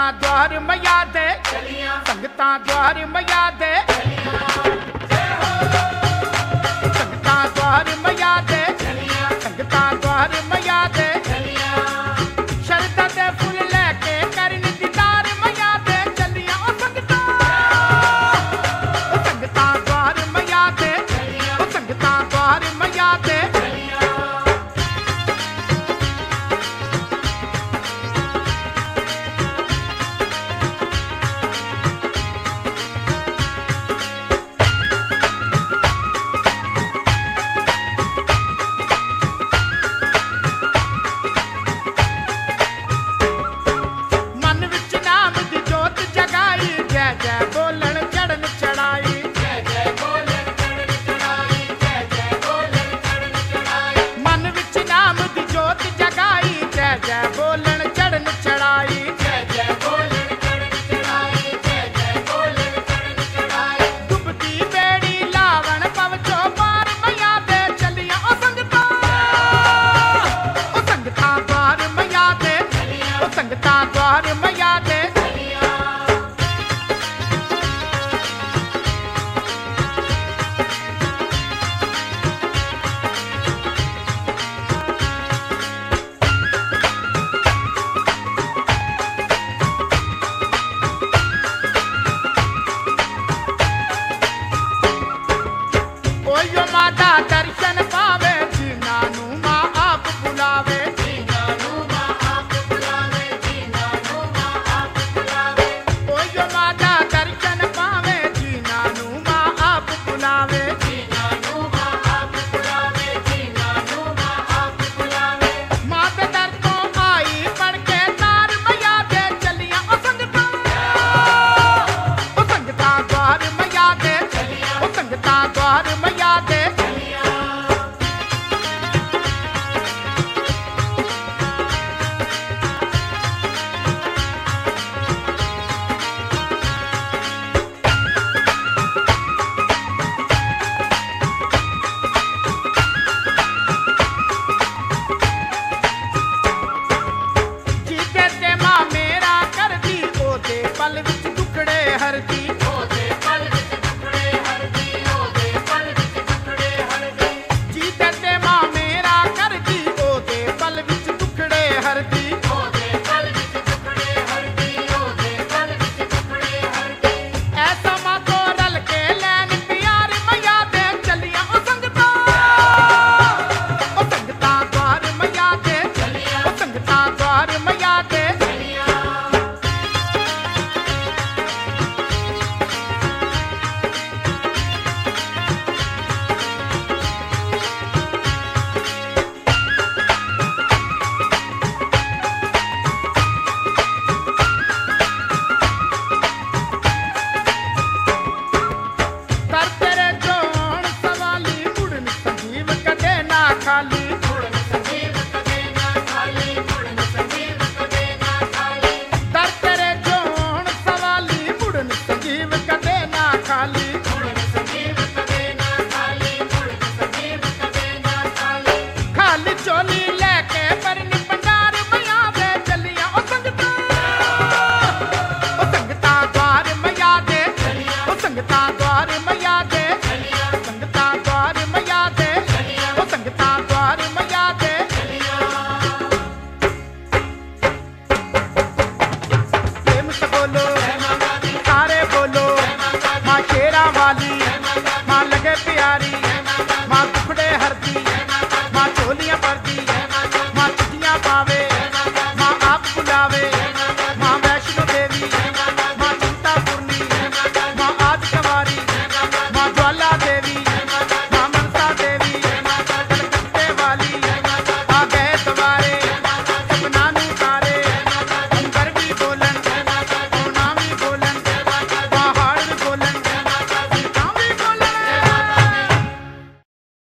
द्वार मैया दे, संगतां द्वार मैया दे, संगतां द्वार मैया दे, संगतां द्वार मैया दे, शरदा दे फुल लैके करन दीदार मैया दे चलियां ओ संगतां, ओ संगतां द्वार मैया दे, ओ संगतां द्वार मैया दे। संगतां द्वार मैया दे, ओयो माता दर्शन पावे जीना नू मां आप बुलावे, ओयो माता दर्शन पावे जीना नू मां आप बुलावे, मां दे दर तो आई पढ़ के तार मैया दे चलियां ओ संगतां, ओ संगतां द्वार मैया दे, ओ संगतां द्वार मैया दे। जीते ते मां मेरा करदी ओदे पल विच टुकड़े हरदी,